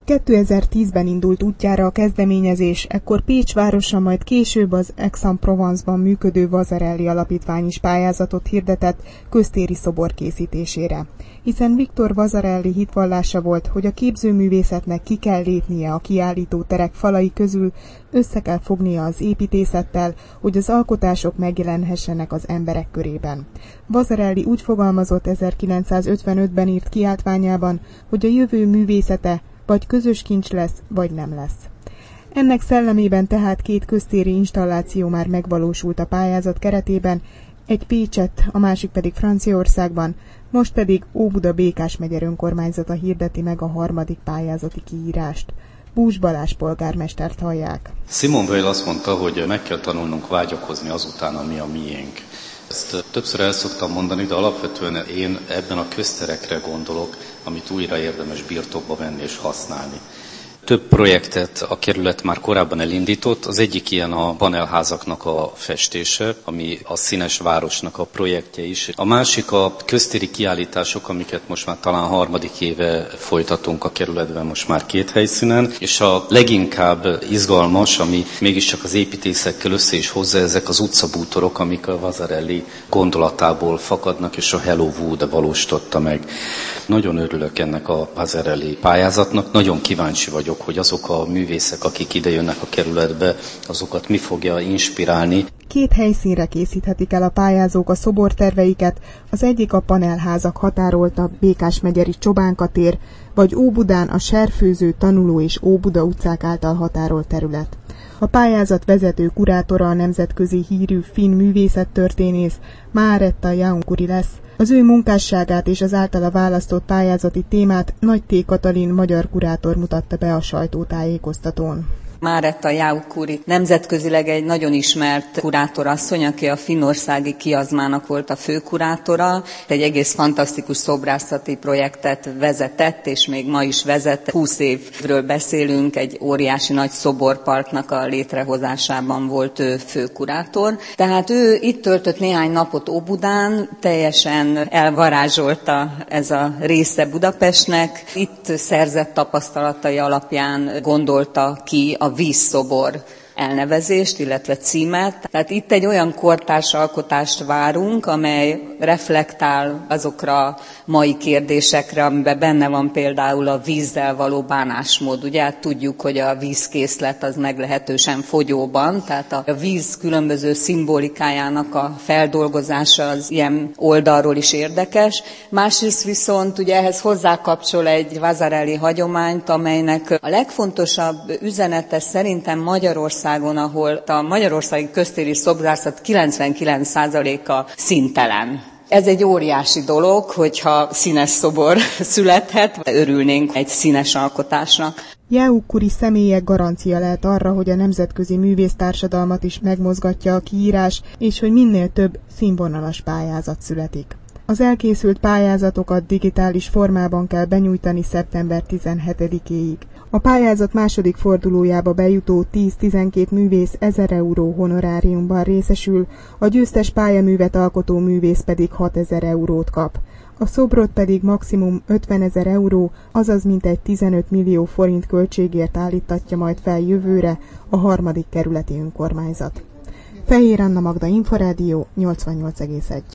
2010-ben indult útjára a kezdeményezés, ekkor Pécs városa, majd később az Aix-en-Provence-ban működő Vasarely Alapítvány is pályázatot hirdetett köztéri szobor készítésére. Hiszen Victor Vasarely hitvallása volt, hogy a képzőművészetnek ki kell lépnie a kiállítóterek falai közül, össze kell fognia az építészettel, hogy az alkotások megjelenhessenek az emberek körében. Vasarely úgy fogalmazott 1955-ben írt kiáltványában, hogy a jövő művészete vagy közös kincs lesz, vagy nem lesz. Ennek szellemében tehát 2 köztéri installáció már megvalósult a pályázat keretében, egy Pécsett, a másik pedig Franciaországban, most pedig Óbuda Békás megyer önkormányzata hirdeti meg a 3. pályázati kiírást. Bús Balázs polgármestert hallják. Simone Weil azt mondta, hogy meg kell tanulnunk vágyakozni azután, ami a miénk. Ezt többször el szoktam mondani, de alapvetően én ebben a közterekre gondolok, amit újra érdemes birtokba venni és használni. Több projektet a kerület már korábban elindított. Az egyik ilyen a panelházaknak a festése, ami a Színes Városnak a projektje is. A másik a köztéri kiállítások, amiket most már talán 3. éve folytatunk a kerületben, most már 2 helyszínen. És a leginkább izgalmas, ami mégiscsak az építészekkel össze is hozza, ezek az utcabútorok, amik a Vasarely gondolatából fakadnak, és a Hello Wood valósította meg. Nagyon örülök ennek a Vasarely pályázatnak, nagyon kíváncsi vagyok, hogy azok a művészek, akik idejönnek a kerületbe, azokat mi fogja inspirálni. 2 helyszínre készíthetik el a pályázók a szoborterveiket, az egyik a panelházak határolta Békás megyeri Csobánka tér, vagy Óbudán a Serfőző, Tanuló és Óbuda utcák által határolt terület. A pályázat vezető kurátora a nemzetközi hírű finn művészettörténész Maaretta Jaunkuri lesz. Az ő munkásságát és az általa választott pályázati témát Nagy T. Katalin magyar kurátor mutatta be a sajtótájékoztatón. Maaretta Jaunkuri nemzetközileg egy nagyon ismert kurátorasszony, aki a finnországi kiazmának volt a főkurátora. Egy egész fantasztikus szobrászati projektet vezetett, és még ma is vezet. 20 évről beszélünk, egy óriási nagy szoborparknak a létrehozásában volt ő főkurátor. Tehát ő itt töltött néhány napot Óbudán, teljesen elvarázsolta ez a része Budapestnek. Itt szerzett tapasztalatai alapján gondolta ki a vízszobor elnevezést, illetve címet. Tehát itt egy olyan kortárs alkotást várunk, amely reflektál azokra a mai kérdésekre, amiben benne van például a vízzel való bánásmód. Ugye hát tudjuk, hogy a vízkészlet az meglehetősen fogyóban, tehát a víz különböző szimbolikájának a feldolgozása az ilyen oldalról is érdekes. Másrészt viszont ugye ehhez hozzákapcsol egy Vasarely hagyományt, amelynek a legfontosabb üzenete szerintem Magyarországon, ahol a magyarországi köztéri szobrászat 99%-a színtelen. Ez egy óriási dolog, hogyha színes szobor születhet, örülnénk egy színes alkotásnak. Jaunkuri személye garancia lehet arra, hogy a nemzetközi művésztársadalmat is megmozgatja a kiírás, és hogy minél több színvonalas pályázat születik. Az elkészült pályázatokat digitális formában kell benyújtani szeptember 17-éig. A pályázat második fordulójába bejutó 10-12 művész 1000 euró honoráriumban részesül, a győztes pályaművet alkotó művész pedig 6000 eurót kap. A szobrot pedig maximum 50 000 euró, azaz mintegy 15 millió forint költségért állítatja majd fel jövőre a 3. kerületi önkormányzat. Fehér Anna Magda, Inforádió 88,1.